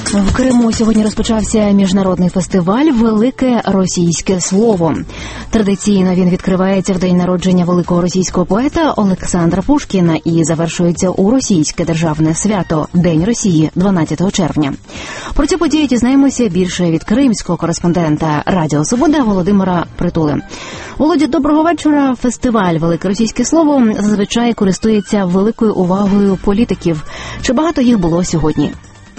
В Криму сьогодні розпочався міжнародний фестиваль «Велике російське слово». Традиційно він відкривається в день народження великого російського поета Олександра Пушкіна і завершується у російське державне свято – День Росії, 12 червня. Про цю подію дізнаємося більше від кримського кореспондента Радіо Свобода Володимира Притули. Володя, доброго вечора. Фестиваль «Велике російське слово» зазвичай користується великою увагою політиків. Чи багато їх було сьогодні?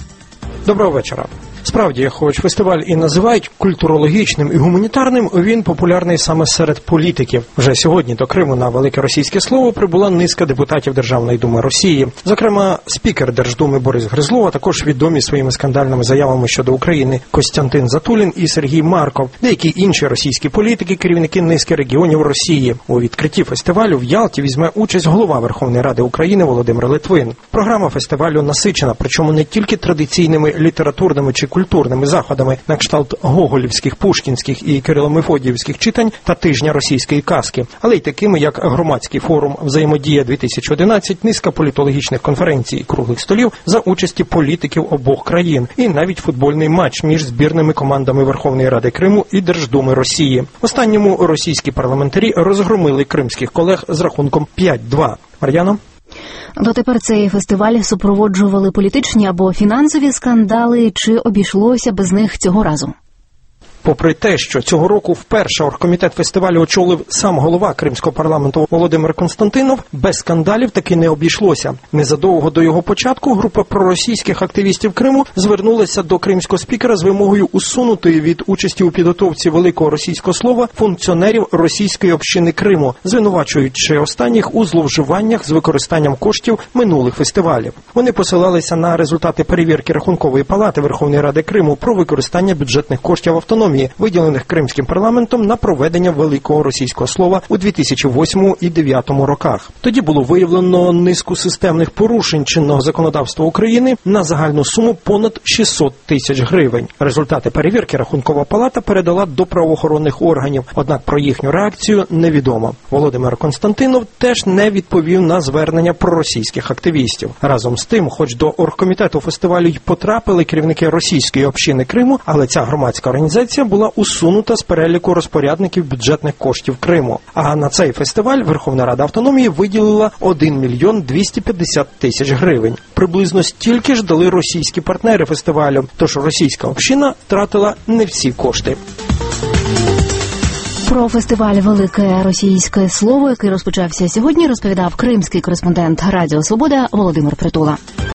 Доброго вечора. Справді, хоч фестиваль і називають культурологічним і гуманітарним, він популярний саме серед політиків. Вже сьогодні до Криму на «Велике російське слово» прибула низка депутатів Державної думи Росії. Зокрема, спікер Держдуми Борис Гризлов, а також відомі своїми скандальними заявами щодо України Костянтин Затулін і Сергій Марков, деякі інші російські політики, керівники низки регіонів Росії. У відкритті фестивалю в Ялті візьме участь голова Верховної Ради України Володимир Литвин. Програма фестивалю насичена, причому не тільки традиційними літературними чи культурними заходами на кшталт гоголівських, пушкінських і кирило-мефодіївських читань та тижня російської казки, але й такими, як громадський форум «Взаємодія-2011», низка політологічних конференцій і круглих столів за участі політиків обох країн, і навіть футбольний матч між збірними командами Верховної Ради Криму і Держдуми Росії. В останньому російські парламентарі розгромили кримських колег з рахунком 5-2. Мар'яно? Дотепер цей фестиваль супроводжували політичні або фінансові скандали, чи обійшлося без них цього разу? Попри те, що цього року вперше оргкомітет фестивалю очолив сам голова кримського парламенту Володимир Константинов, без скандалів таки не обійшлося. Незадовго до його початку група проросійських активістів Криму звернулася до кримського спікера з вимогою усунути від участі у підготовці великого російського слова функціонерів російської общини Криму, звинувачуючи останніх у зловживаннях з використанням коштів минулих фестивалів. Вони посилалися на результати перевірки Рахункової палати Верховної Ради Криму про використання бюджетних коштів автономії, виділених кримським парламентом на проведення великого російського слова у 2008 і 2009 роках. Тоді було виявлено низку системних порушень чинного законодавства України на загальну суму понад 600 тисяч гривень. Результати перевірки Рахункова палата передала до правоохоронних органів, однак про їхню реакцію невідомо. Володимир Константинов теж не відповів на звернення проросійських активістів. Разом з тим, хоч до оргкомітету фестивалю й потрапили керівники російської общини Криму, але ця громадська організація була усунута з переліку розпорядників бюджетних коштів Криму. А на цей фестиваль Верховна Рада Автономії виділила 1 мільйон 250 тисяч гривень. Приблизно стільки ж дали російські партнери фестивалю, тож російська община втратила не всі кошти. Про фестиваль «Велике російське слово», який розпочався сьогодні, розповідав кримський кореспондент Радіо Свобода Володимир Притула.